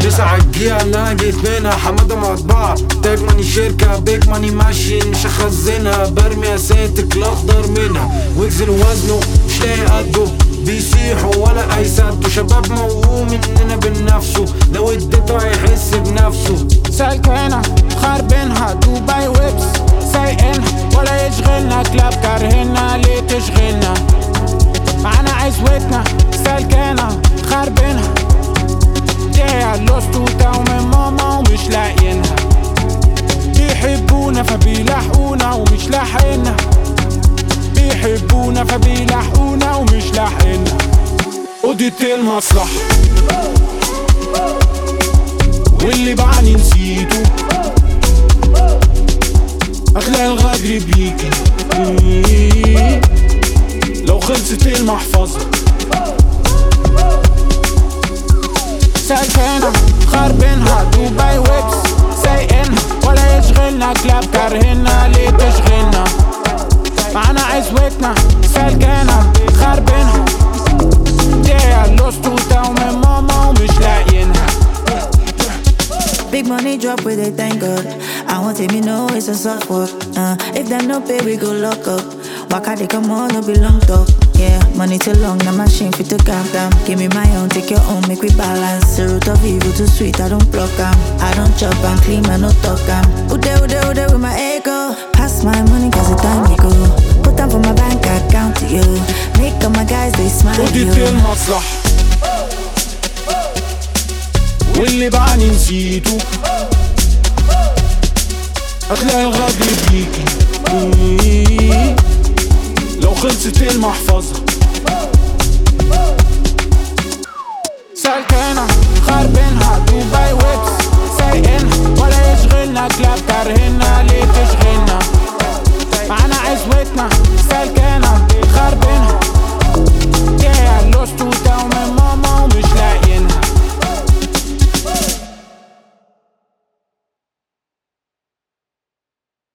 تسعة الجيعة اللي انا جيت منها، حمادة مطبعة تاج ماني شركة بيج ماني ماشين مش هخزنها، برمي اساتك الاخضر منها، ويكسل وزنه مش لاقي قده، بيسيحوا ولا هيسدوا، شباب موهوم اننا بنفسه، لو اديته هيحس بنفسه. سالكينها خاربينها دبي ويبس سايقينها ولا يشغلنا، كلاب كارهنا ليه تشغلنا، معانا عزوتنا سالكينها خاربينها، جاية لوستوتا ومن ماما ومش لاقيينها، بيحبونا فبيلاحقونا ومش لاحقينها، بيحبونا فبيلاحقونا ومش لاحقينها. قضيت المصلحة واللي بعاني نسيته، اخلاق الغدر بيجي لو خلصت المحفظة. سالكينها خاربينها دبي ويبس سايقينها ولا يشغلنا، كلاب كارهنا ليه تشغلنا، معانا عزوتنا سالكينها خاربينها، جاية لوستوتا ومن ماما ومش لاقيينها. Big money drop where they thank God. I want to me know it's a soft work. If them no pay, we go lock up. Waka they come on, no be long talk. Yeah, money too long, na machine fit to count them. Give me my own, take your own, make we balance. The root of evil too sweet, I don't pluck them. I don't chop and clean, I no talk them. Ude with my ego. Pass my money cause the time we go. Put them for my bank account to you. Make all my guys, they smile you. قضيت المصلحة واللي بعاني نسيته، اخلاق الغدر بيجي لو خلصت المحفظة.